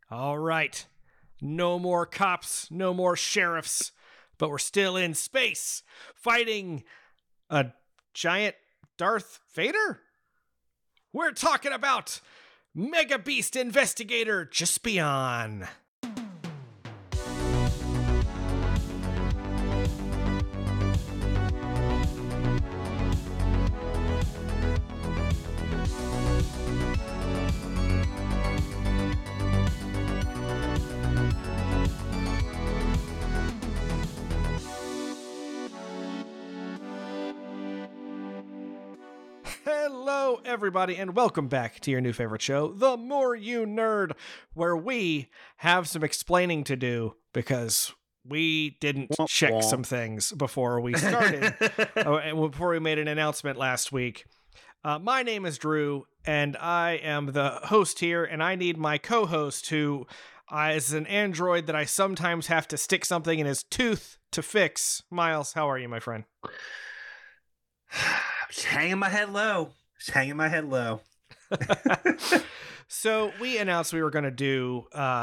All right. No more cops, no more sheriffs, but we're still in space fighting a giant Darth Vader? We're talking about Mega Beast Investigator Jaspion. Hello, everybody, and welcome back to your new favorite show, The More You Nerd, where we have some explaining to do because we didn't check some things before we started, before we made an announcement last week. My name is Drew, and I am the host here, and I need my co-host who is an android that I sometimes have to stick something in his tooth to fix. Miles, how are you, my friend? Just hanging my head low. So we announced we were going to do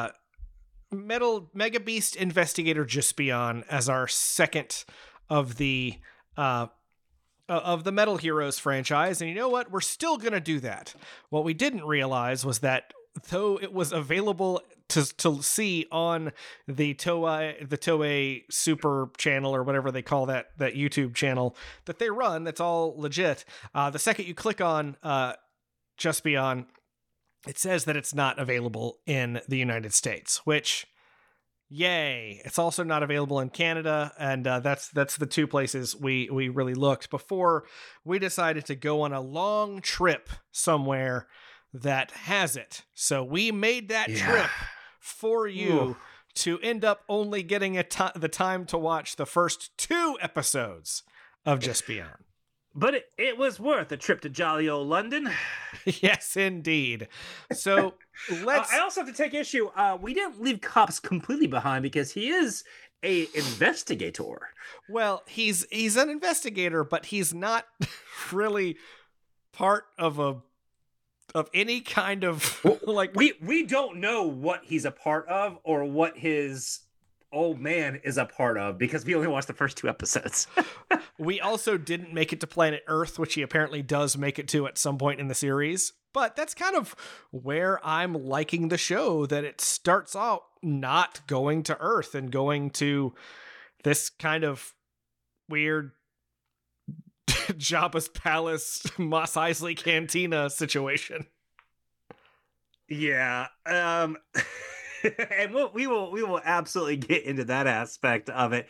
Mega Beast Investigator Jaspion as our second of the Metal Heroes franchise, and you know what? We're still going to do that. What we didn't realize was that though it was available to see on the Toei Super channel or whatever they call that YouTube channel that they run, that's all legit. The second you click on Jaspion, it says that it's not available in the United States, which, yay. It's also not available in Canada, and that's the two places we really looked before we decided to go on a long trip somewhere that has it. So we made that trip for you to end up only getting the time to watch the first 2 episodes of Jaspion. But it was worth a trip to jolly old London. Yes, indeed. So let's... I also have to take issue. We didn't leave Cops completely behind because he is a investigator. Well, he's an investigator, but he's not really part of any kind of like... We don't know what he's a part of or what his old man is a part of because we only watched the first 2 episodes. We also didn't make it to planet Earth, which he apparently does make it to at some point in the series. But that's kind of where I'm liking the show, that it starts out not going to Earth and going to this kind of weird Jabba's Palace, Mos Eisley Cantina situation. Yeah. And we will absolutely get into that aspect of it.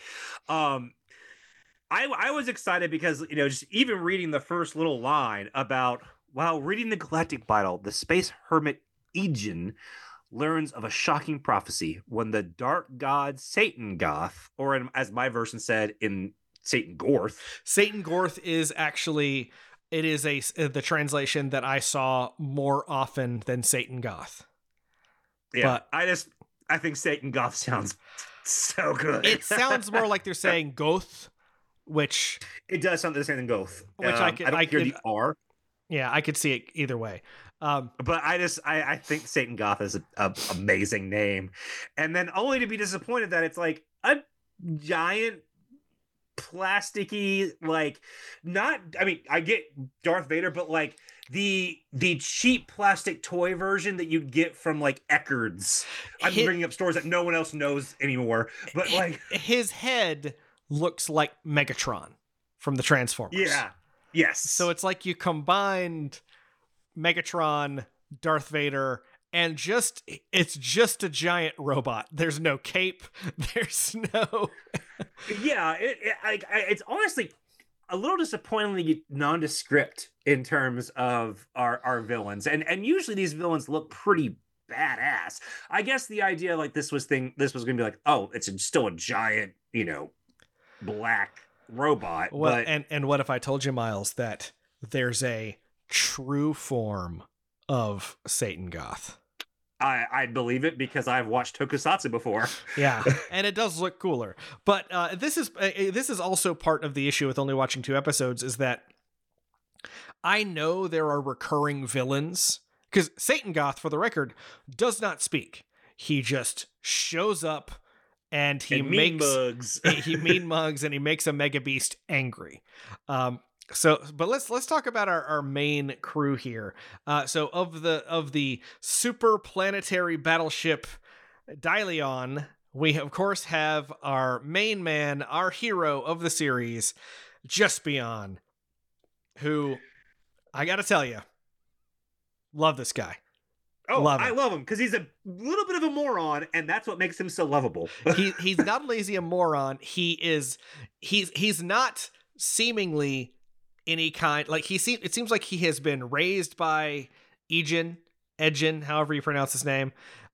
I was excited because, just even reading the first little line about, while reading the Galactic Bible, the space hermit Egen learns of a shocking prophecy when the dark god Satan Goth, or as my version said, in Satan Gorth. Satan Gorth is actually, it is the translation that I saw more often than Satan Goth. Yeah, but I think Satan Goth sounds so good. It sounds more like they're saying Goth, which... It does sound the same than Goth. Which I don't hear the R. Yeah, I could see it either way. But I think Satan Goth is an amazing name. And then only to be disappointed that it's like a giant plasticky, like, not, I mean, I get Darth Vader, but like the cheap plastic toy version that you'd get from like Eckerd's. I'm bringing up stores that no one else knows anymore, but like his head looks like Megatron from the Transformers. Yeah. Yes. So it's like you combined Megatron, Darth Vader, and it's just a giant robot. There's no cape. There's no... Yeah, it's honestly a little disappointingly nondescript in terms of our villains. And usually these villains look pretty badass. I guess the idea like this was going to be like, oh, it's still a giant, black robot. Well, but... and what if I told you, Miles, that there's a true form of Satan Goth? I'd believe it because I've watched Tokusatsu before. Yeah, and it does look cooler. But this is also part of the issue with only watching 2 episodes, is that I know there are recurring villains, because Satan Goth, for the record, does not speak. he just shows up and he And makes mugs. he mean mugs and he makes a Mega Beast angry. But let's talk about our main crew here. So of the super planetary battleship Dylion, we of course have our main man, our hero of the series, Jaspion, who I gotta tell you, love this guy. Oh, I love him because he's a little bit of a moron, and that's what makes him so lovable. He's not only is he a moron, he's not seemingly any kind, like it seems like he has been raised by Edgin, however you pronounce his name,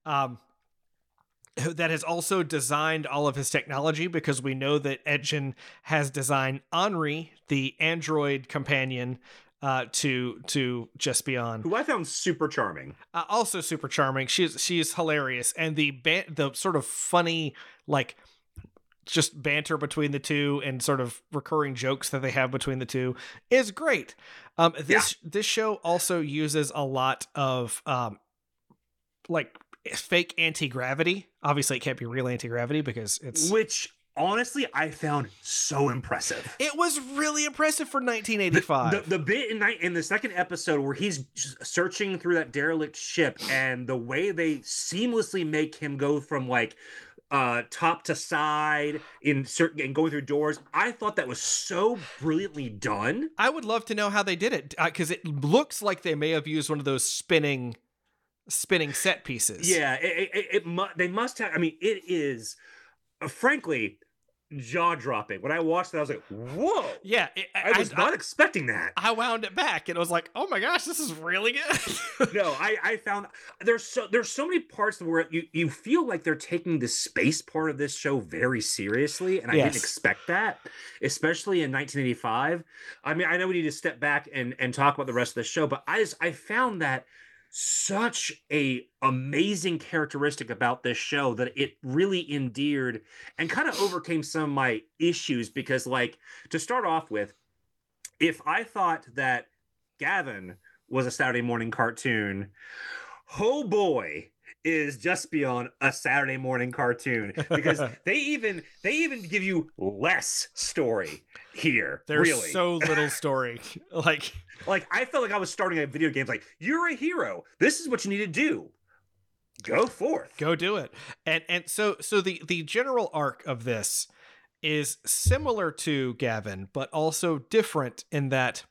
that has also designed all of his technology, because we know that Edgin has designed Henri, the android companion, to Jaspion, who I found super charming. Also super charming. She's hilarious, and the sort of funny, like, just banter between the two and sort of recurring jokes that they have between the two is great. This show also uses a lot of like fake anti-gravity. Obviously, it can't be real anti-gravity because it's, which honestly I found so impressive. It was really impressive for 1985. The bit in the second episode where he's searching through that derelict ship, and the way they seamlessly make him go from like top to side and going through doors, I thought that was so brilliantly done. I would love to know how they did it, because it looks like they may have used one of those spinning set pieces. Yeah, they must have. I mean, it is frankly jaw-dropping. When I watched that, I was like, whoa. Yeah, I was not expecting that. I wound it back and I was like, oh my gosh, this is really good. No, I found there's so many parts where you feel like they're taking the space part of this show very seriously, and I didn't expect that, especially in 1985. I mean, I know we need to step back and talk about the rest of the show, but I found that such a amazing characteristic about this show that it really endeared and kind of overcame some of my issues, because, like, to start off with, if I thought that Gavin was a Saturday morning cartoon, oh boy, is Jaspion a Saturday morning cartoon, because they even give you less story here. There's really so little story. like I felt like I was starting a video game. Like, you're a hero. This is what you need to do. Go forth. Go do it. And so the general arc of this is similar to Gavin, but also different in that,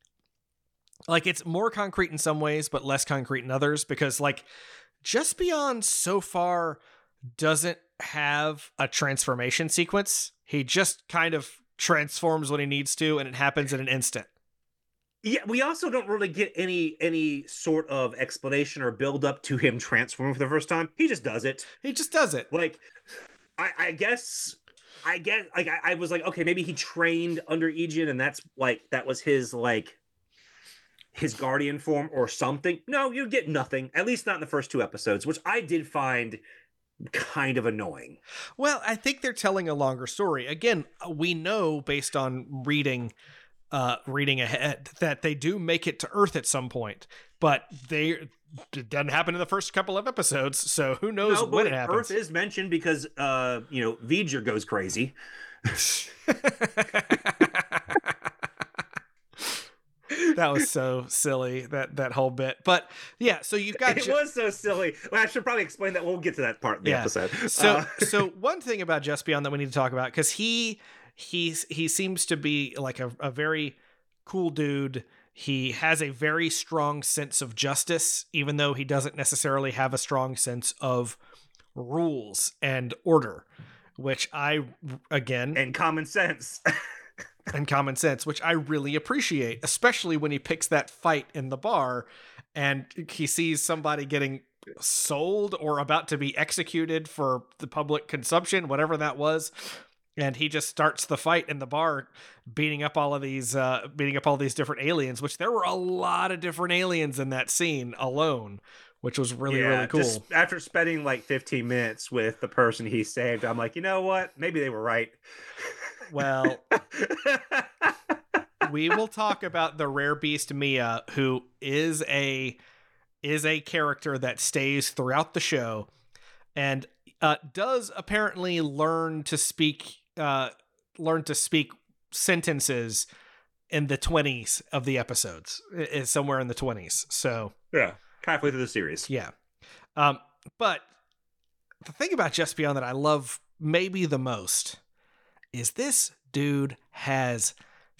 like, it's more concrete in some ways, but less concrete in others, because, like, Jaspion so far doesn't have a transformation sequence. He just kind of transforms when he needs to, and it happens in an instant. Yeah, we also don't really get any sort of explanation or build up to him transforming for the first time. He just does it. Like, I guess like I was like, okay, maybe he trained under Edgin, and that's like that was his guardian form or something. No, you get nothing. At least not in the first two episodes, which I did find kind of annoying. Well, I think they're telling a longer story. Again, we know based on reading ahead that they do make it to Earth at some point, but it doesn't happen in the first couple of episodes, so who knows when it happens. Earth is mentioned because V'ger goes crazy. That was so silly, that whole bit. But yeah, so you've got it was so silly. Well, I should probably explain that. We'll get to that part of the episode. So one thing about Jaspion that we need to talk about, because he seems to be like a very cool dude. He has a very strong sense of justice, even though he doesn't necessarily have a strong sense of rules and order, which and common sense. And common sense, which I really appreciate, especially when he picks that fight in the bar and he sees somebody getting sold or about to be executed for the public consumption, whatever that was. And he just starts the fight in the bar, beating up all these different aliens, which there were a lot of different aliens in that scene alone, which was really cool. Just after spending like 15 minutes with the person he saved, I'm like, you know what? Maybe they were right. Well, we will talk about the rare beast Mia, who is a character that stays throughout the show. and does apparently learn to speak sentences in the 20s of the episodes, is somewhere in the 20s. So yeah, halfway through the series. yeah. But the thing about Jaspion that I love maybe the most is this dude has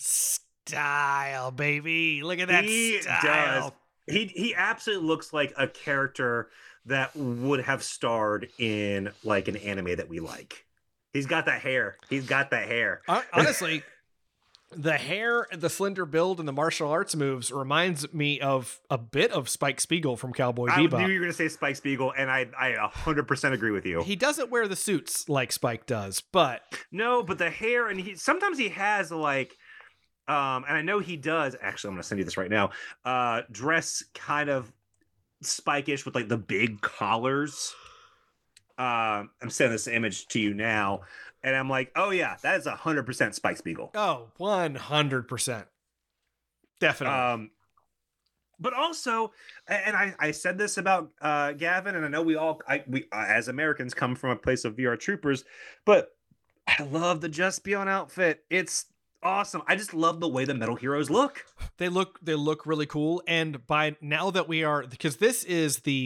style, baby. Look at that style. He absolutely looks like a character that would have starred in like an anime that we like. He's got that hair. Honestly, the hair, the slender build, and the martial arts moves reminds me of a bit of Spike Spiegel from Cowboy Bebop. I knew you were going to say Spike Spiegel, and I 100% agree with you. He doesn't wear the suits like Spike does, but... No, but the hair, and sometimes he has like... and I know he does, actually, I'm going to send you this right now, dress kind of Spike-ish with like the big collars. I'm sending this image to you now, and I'm like, oh yeah, that is 100% Spike Spiegel. Oh, 100%. Definitely. But also, and I said this about Gavin, and I know we as Americans come from a place of VR troopers, but I love the Jaspion outfit. It's awesome. I just love the way the Metal Heroes look. They look really cool. And by now that we are, because this is the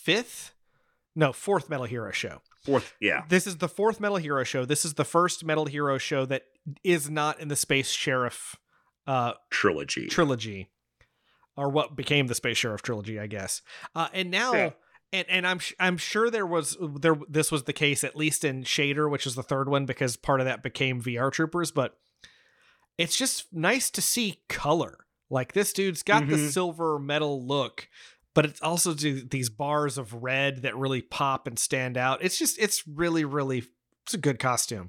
fourth Metal Hero show. Fourth, yeah. This is the fourth Metal Hero show. This is the first Metal Hero show that is not in the Space Sheriff trilogy, or what became the Space Sheriff trilogy, I guess. And now, yeah. and I'm sure this was the case at least in Shader, which is the third one, because part of that became VR Troopers. But it's just nice to see color. Like, this dude's got the silver metal look, but it's also these bars of red that really pop and stand out. It's really, really, it's a good costume.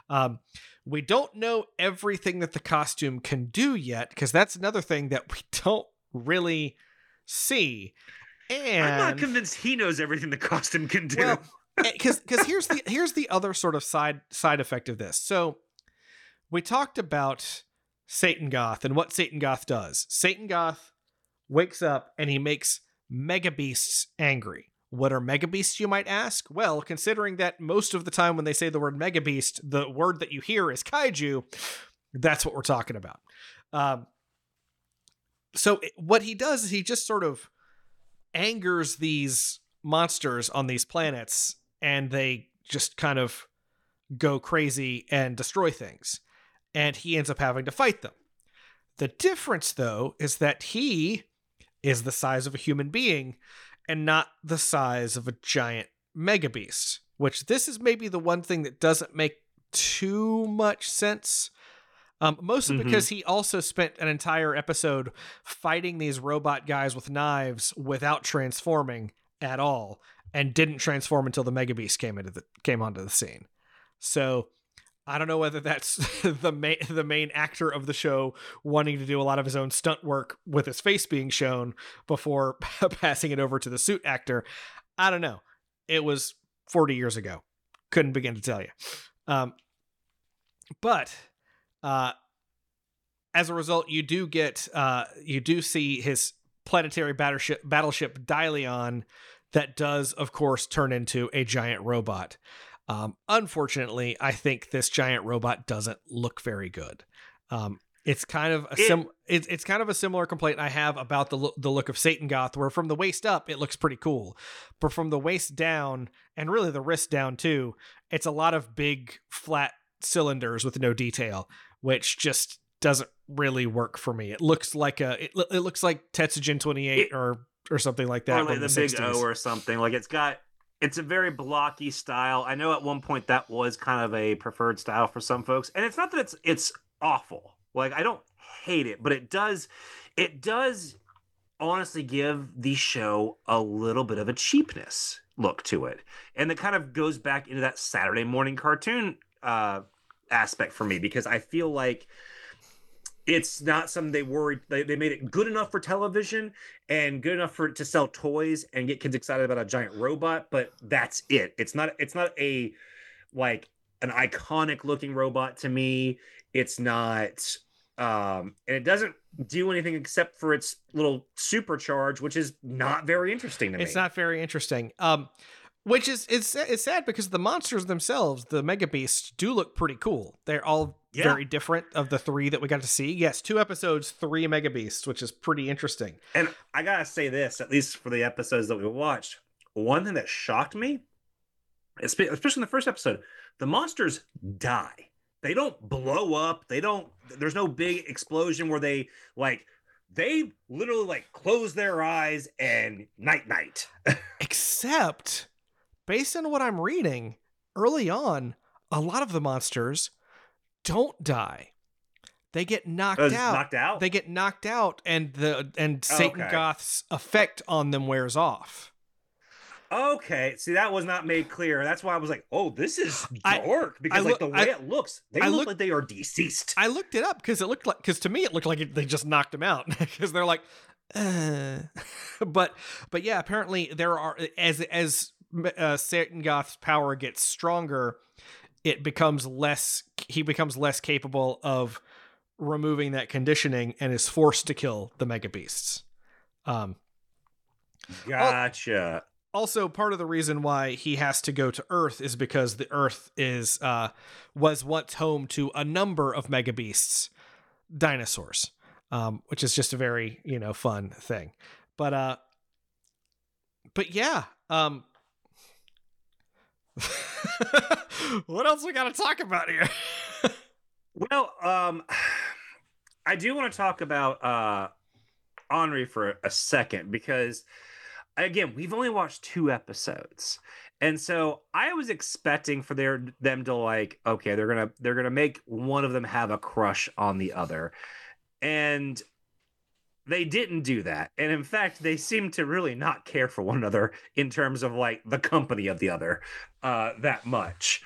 We don't know everything that the costume can do yet, because that's another thing that we don't really see. And I'm not convinced he knows everything the costume can do. Well, because here's the other sort of side effect of this. So we talked about Satan Goth and what Satan Goth does. Satan Goth wakes up and he makes Mega Beasts angry. What are Mega Beasts, you might ask? Well, considering that most of the time when they say the word Mega Beast, the word that you hear is kaiju, that's what we're talking about. So what he does is he just sort of angers these monsters on these planets, and they just kind of go crazy and destroy things. And he ends up having to fight them. The difference, though, is that he is the size of a human being and not the size of a giant mega beast, which this is maybe the one thing that doesn't make too much sense. Mostly because he also spent an entire episode fighting these robot guys with knives without transforming at all, and didn't transform until the Mega Beast came onto the scene. So I don't know whether that's the main actor of the show wanting to do a lot of his own stunt work with his face being shown before passing it over to the suit actor. I don't know. It was 40 years ago. Couldn't begin to tell you. But as a result, you do see his planetary battleship Dylion that does, of course, turn into a giant robot. Unfortunately, I think this giant robot doesn't look very good. It's kind of it's kind of a similar complaint I have about the look of Satan Goth, where from the waist up it looks pretty cool, but from the waist down, and really the wrist down too, it's a lot of big flat cylinders with no detail, which just doesn't really work for me. It looks like it looks like Tetsujin 28 or something like that, or like the Big 60s. O or something. Like it's a very blocky style. I know at one point that was kind of a preferred style for some folks, and it's not that it's awful. Like, I don't hate it, but it does honestly give the show a little bit of a cheapness look to it, and it kind of goes back into that Saturday morning cartoon aspect for me, because I feel like it's not something they made it good enough for television and good enough to sell toys and get kids excited about a giant robot, but that's it. It's not a like an iconic looking robot to me. It's not and it doesn't do anything except for its little supercharge, which is not very interesting to me. It's not very interesting. Which is it's sad because the monsters themselves, the Mega Beasts, do look pretty cool. They're all very different of the 3 that we got to see. Yes, 2 episodes, 3 Mega Beasts, which is pretty interesting. And I gotta say this, at least for the episodes that we watched, one thing that shocked me, especially in the first episode, the monsters die. They don't blow up. There's no big explosion where they literally close their eyes and night. Except, based on what I'm reading, early on, a lot of the monsters don't die. They get knocked out. Knocked out? They get knocked out, and Satan Goth's effect on them wears off. Okay, see, that was not made clear. That's why I was like, "Oh, this is dark," because the way it looks, they look like they are deceased. I looked it up because to me it looked like they just knocked him out because they're like, but yeah, apparently there are as Satan Goth's power gets stronger, he becomes less capable of removing that conditioning and is forced to kill the Mega Beasts. Gotcha. Also, part of the reason why he has to go to Earth is because the Earth was once home to a number of Mega Beasts, dinosaurs, which is just a very fun thing. But yeah. What else we got to talk about here? Well, I do want to talk about Henri for a second because, again, we've only watched 2 episodes, and so I was expecting for them to okay, they're gonna make one of them have a crush on the other, and they didn't do that. And in fact, they seem to really not care for one another in terms of the company of the other that much,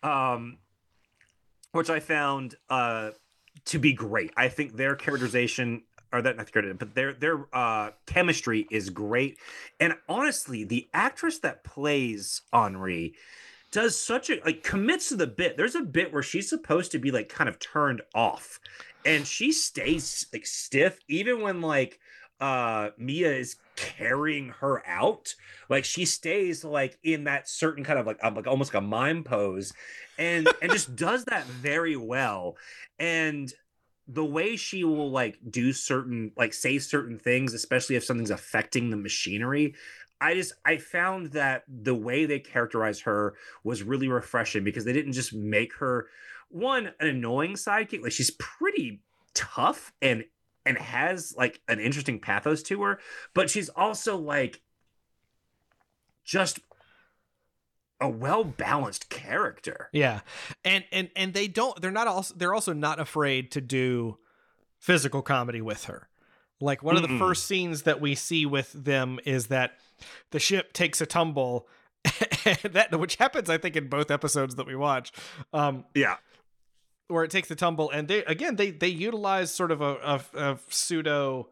which I found to be great. I think their characterization, or that not credit, but their chemistry is great. And honestly, the actress that plays Henri does such a commits to the bit. There's a bit where she's supposed to be kind of turned off, and she stays stiff even when Mia is carrying her out. She stays in that certain kind of almost a mime pose, and just does that very well. And the way she will do certain say certain things, especially if something's affecting the machinery, I found that the way they characterized her was really refreshing, because they didn't just make her an annoying sidekick. She's pretty tough and has an interesting pathos to her, but she's also just a well-balanced character. Yeah. And they're also not afraid to do physical comedy with her. One of the first scenes that we see with them is that the ship takes a tumble, which happens, I think, in both episodes that we watch. Yeah. Where it takes a tumble, and they utilize sort of a pseudo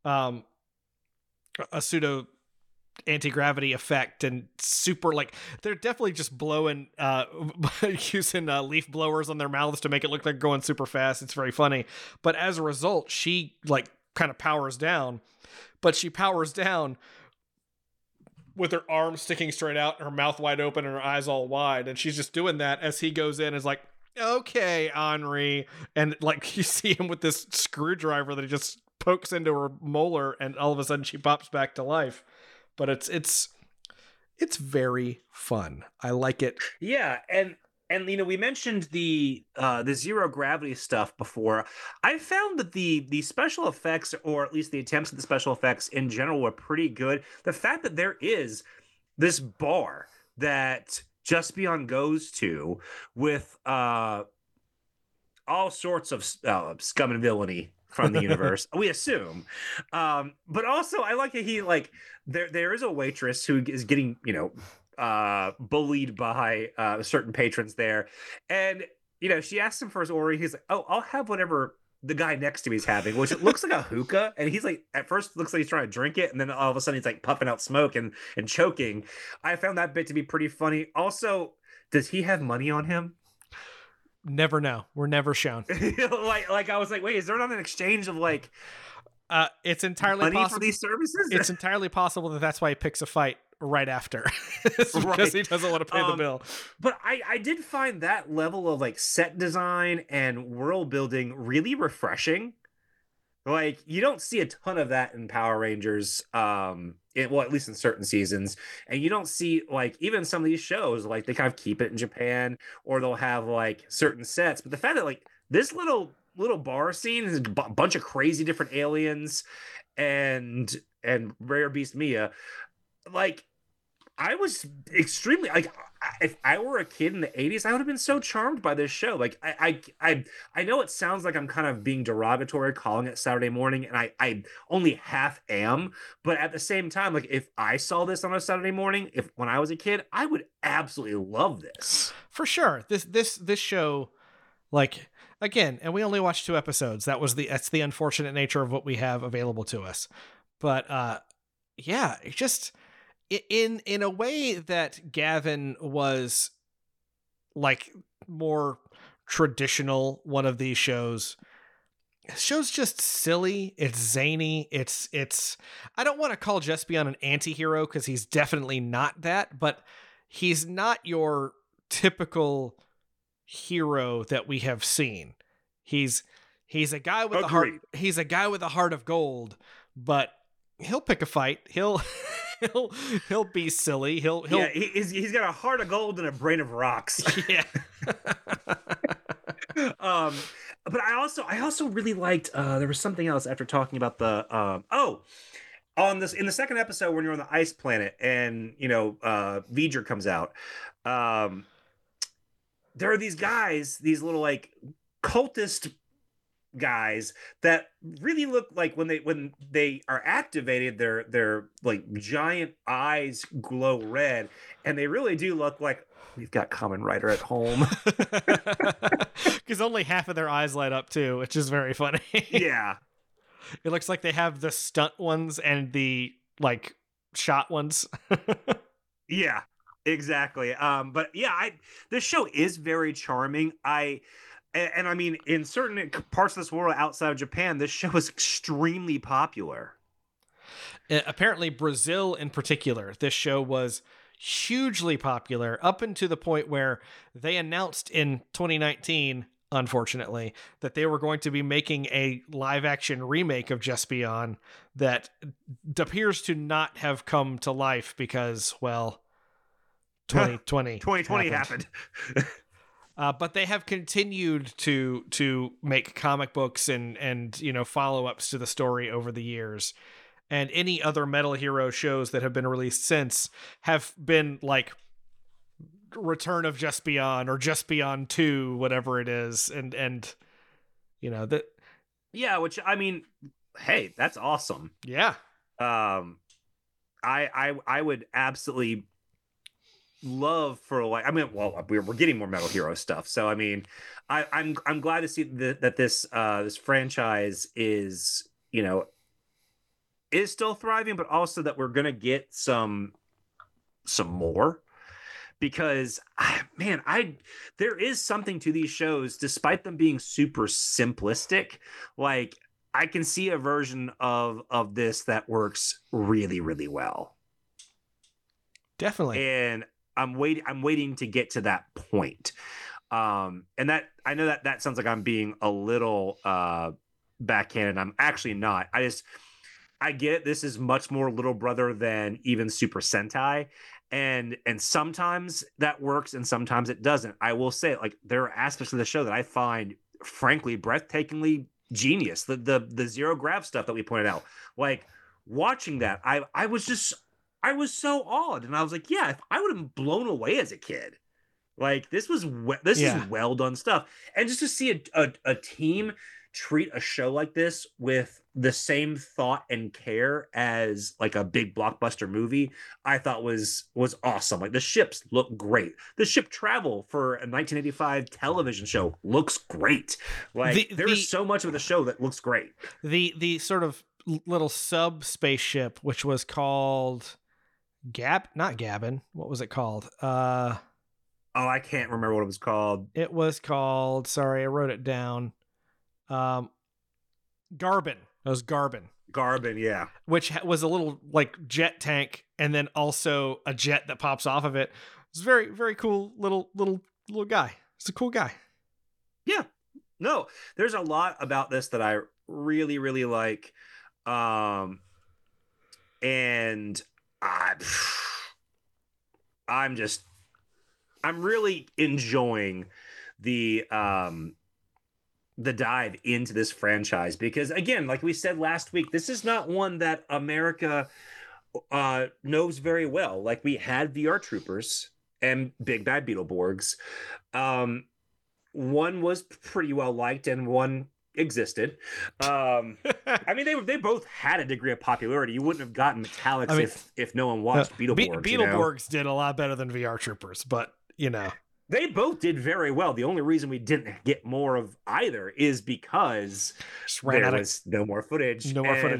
anti-gravity effect, and super they're definitely just blowing using leaf blowers on their mouths to make it look like going super fast. It's very funny, but as a result, she kind of powers down, but she powers down with her arms sticking straight out, her mouth wide open, and her eyes all wide, and she's just doing that as he goes in, is okay, Henri, and you see him with this screwdriver that he just pokes into her molar, and all of a sudden she pops back to life. But it's very fun. I like it. Yeah, and we mentioned the zero gravity stuff before. I found that the special effects, or at least the attempts at the special effects in general, were pretty good. The fact that there is this bar that Just Beyond goes to with all sorts of scum and villainy from the universe, we assume, but also I like that he there is a waitress who is getting bullied by certain patrons there, and she asks him for his order. He's like, "Oh, I'll have whatever the guy next to me is having," which it looks like a hookah, and he's at first looks like he's trying to drink it, and then all of a sudden he's puffing out smoke and choking. I found that bit to be pretty funny. Also, does he have money on him? Never know. We're never shown. I was wait, is there not an exchange of it's entirely money possible for these services? It's entirely possible that that's why he picks a fight right after because he doesn't want to pay the bill. But I did find that level of like set design and world building really refreshing. Like you don't see a ton of that in Power Rangers, well, at least in certain seasons, and you don't see like even some of these shows like they kind of keep it in Japan or they'll have like certain sets. But the fact that like this little bar scene is a bunch of crazy different aliens and Rare Beast Mia, like I was extremely like if I were a kid in the 80s, I would have been so charmed by this show. Like I know it sounds like I'm kind of being derogatory calling it Saturday morning, and I only half am, but at the same time, like if I saw this on a Saturday morning, if when I was a kid, I would absolutely love this. For sure. This show, like again, and we only watched 2 episodes. That's the unfortunate nature of what we have available to us. But yeah, it just in a way that Gavin was like more traditional one of these shows. This show's just silly. It's zany. It's I don't want to call Jaspion an anti-hero because he's definitely not that, but he's not your typical hero that we have seen. He's a guy with he's a guy with a heart of gold, but he'll pick a fight. He'll be silly. Yeah, he's got a heart of gold and a brain of rocks. Yeah. But I also really liked there was something else after talking about the on this in the second episode when you're on the ice planet and V'ger comes out. There are these guys, these little like cultist guys that really look like when they are activated, their like giant eyes glow red, and they really do look like we've got Kamen Rider at home. Because only half of their eyes light up too, which is very funny. Yeah, it looks like they have the stunt ones and the like shot ones. Yeah, exactly. But yeah, this show is very charming. And I mean, in certain parts of this world outside of Japan, this show is extremely popular. Apparently, Brazil in particular, this show was hugely popular up until the point where they announced in 2019, unfortunately, that they were going to be making a live-action remake of Jaspion that appears to not have come to life because, well, 2020 happened. But they have continued to make comic books and follow-ups to the story over the years. And any other Metal Hero shows that have been released since have been like Return of Jaspion or Jaspion 2, whatever it is. And that. Yeah, which I mean, hey, that's awesome. Yeah. I would absolutely love for like we're getting more Metal Hero stuff, so I mean I'm glad to see that this franchise is still thriving, but also that we're gonna get some more, because there is something to these shows despite them being super simplistic. Like I can see a version of this that works really, really well. Definitely. And I'm waiting to get to that point. And that I know that sounds like I'm being a little backhanded. I'm actually not. I get it. This is much more Little Brother than even Super Sentai. And sometimes that works and sometimes it doesn't. I will say, like, there are aspects of the show that I find frankly breathtakingly genius. The zero grav stuff that we pointed out. Like watching that, I was so awed, and I was like, yeah, if I would have been blown away as a kid. Like this is well done stuff, and just to see a team treat a show like this with the same thought and care as like a big blockbuster movie, I thought was awesome. Like the ships look great. The ship travel for a 1985 television show looks great. Like there's so much of the show that looks great. The sort of little sub spaceship, which was called not Gabin. What was it called? I can't remember what it was called. It was called, sorry, I wrote it down. Garbin. It was Garbin. Garben, yeah. which was a little like jet tank, and then also a jet that pops off of it. It's very, very cool little guy. It's a cool guy. Yeah. No, there's a lot about this that I really, really like. And I'm really enjoying the dive into this franchise, because again, like we said last week, this is not one that America knows very well. Like, we had VR Troopers and Big Bad Beetleborgs. One was pretty well liked and one existed. I mean, they both had a degree of popularity. You wouldn't have gotten Metallics if no one watched Beetleborgs. Beetleborgs did a lot better than VR Troopers, but they both did very well. The only reason we didn't get more of either is because there was no more footage.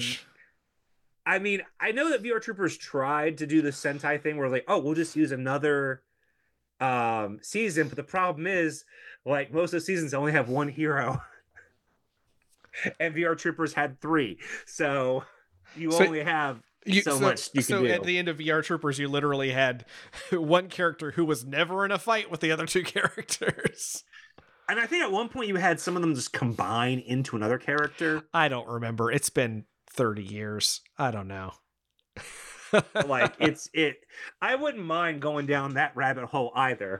I mean, I know that VR Troopers tried to do the Sentai thing where, like, oh, we'll just use another season, but the problem is, like, most of the seasons only have one hero. And VR Troopers had 3, so you only have so much you can do. So at the end of VR Troopers, you literally had one character who was never in a fight with the other 2 characters. And I think at one point you had some of them just combine into another character. I don't remember. It's been 30 years. I don't know. Like, I wouldn't mind going down that rabbit hole either.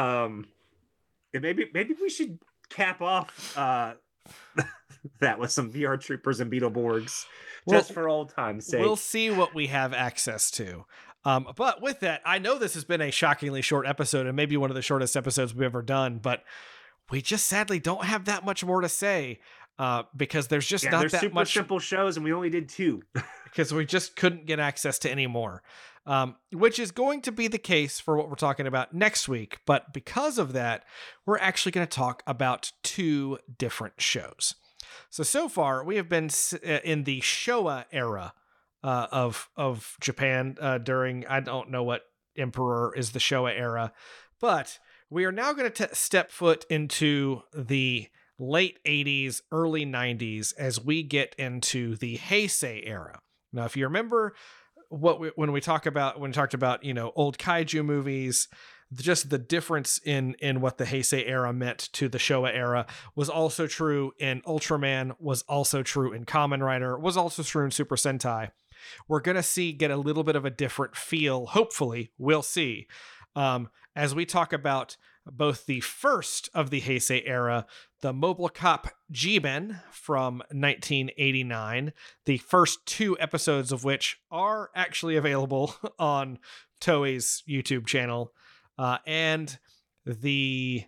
Maybe we should cap off that with some VR Troopers and Beetleborgs, just for old time's sake. We'll see what we have access to. But with that, I know this has been a shockingly short episode and maybe one of the shortest episodes we've ever done, but we just sadly don't have that much more to say because there's just not that much. Simple shows, and we only did 2 because we just couldn't get access to any more, which is going to be the case for what we're talking about next week. But because of that, we're actually going to talk about 2 different shows. So far, we have been in the Showa era of Japan during, I don't know what emperor is the Showa era, but we are now going to step foot into the late 80s, early 90s as we get into the Heisei era. Now, if you remember when we talked about, old kaiju movies, just the difference in what the Heisei era meant to the Showa era was also true in Ultraman, was also true in Kamen Rider, was also true in Super Sentai. We're going to get a little bit of a different feel. Hopefully, we'll see. As we talk about both the first of the Heisei era, the Mobile Cop Jiben from 1989, the first 2 episodes of which are actually available on Toei's YouTube channel, and the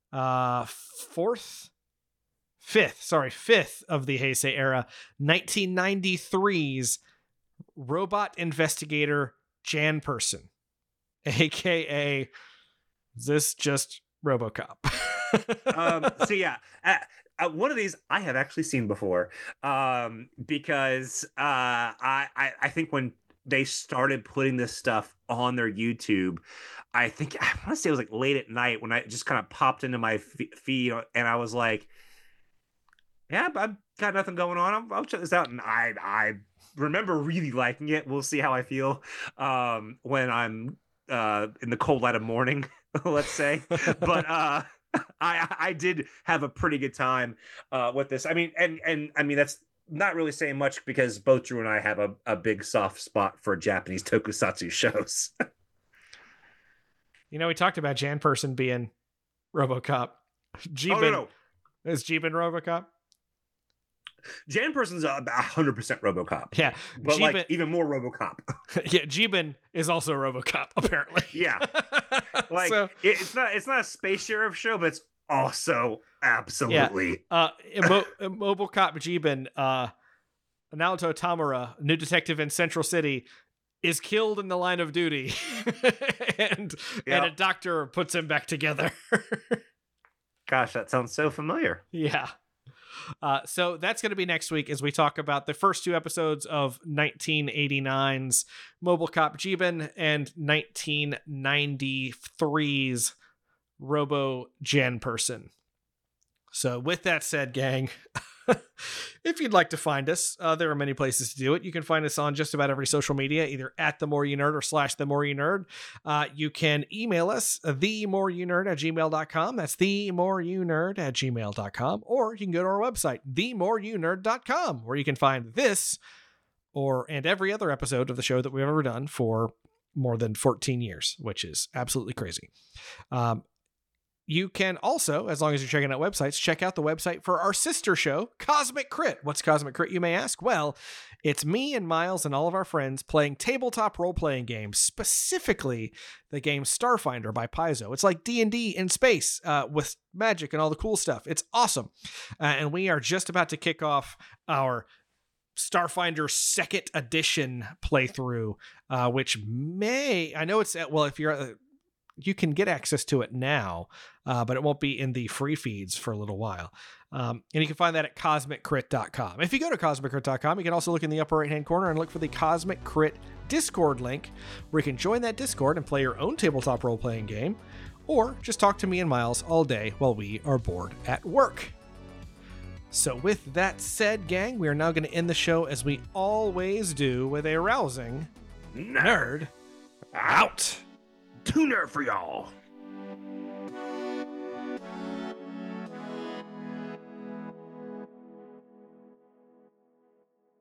fifth of the Heisei era, 1993's Robot Investigator Jan Person, aka this just RoboCop. So yeah, one of these I have actually seen before, because I think when they started putting this stuff on their YouTube, I want to say it was like late at night when I just kind of popped into my feed, and I was like, yeah, I've got nothing going on. I'll check this out. And I remember really liking it. We'll see how I feel when I'm in the cold light of morning, let's say. But I did have a pretty good time with this. I mean, and I mean, that's not really saying much because both Drew and I have a big soft spot for Japanese tokusatsu shows. We talked about Jan Person being RoboCop. No. Is Jiben RoboCop? Jan Person's 100% RoboCop. Yeah, but Jiben, like, even more RoboCop. Yeah, Jiben is also RoboCop, apparently. Yeah, like so, it's not a Space Sheriff show, but it's also absolutely. Yeah. Mobile Cop Jiben, Naoto Tamura, new detective in Central City, is killed in the line of duty, and a doctor puts him back together. Gosh, that sounds so familiar. Yeah. So that's going to be next week as we talk about the first 2 episodes of 1989's Mobile Cop Jiben and 1993's Robo Jan Person. So with that said, gang, If you'd like to find us, there are many places to do it. You can find us on just about every social media, either at The More You Nerd or / The More You Nerd. You can email us, themoreyounerd@gmail.com. That's themoreyounerd@gmail.com. Or you can go to our website, themoreyounerd.com, where you can find this and every other episode of the show that we've ever done for more than 14 years, which is absolutely crazy. You can also, as long as you're checking out websites, check out the website for our sister show, Cosmic Crit. What's Cosmic Crit, you may ask? Well, it's me and Miles and all of our friends playing tabletop role-playing games, specifically the game Starfinder by Paizo. It's like D&D in space with magic and all the cool stuff. It's awesome. And we are just about to kick off our Starfinder 2nd edition playthrough, which I know it's if you're you can get access to it now, but it won't be in the free feeds for a little while. And you can find that at CosmicCrit.com. If you go to CosmicCrit.com, you can also look in the upper right-hand corner and look for the Cosmic Crit Discord link, where you can join that Discord and play your own tabletop role-playing game, or just talk to me and Miles all day while we are bored at work. So with that said, gang, we are now going to end the show as we always do with a rousing nerd out. Tuner for y'all.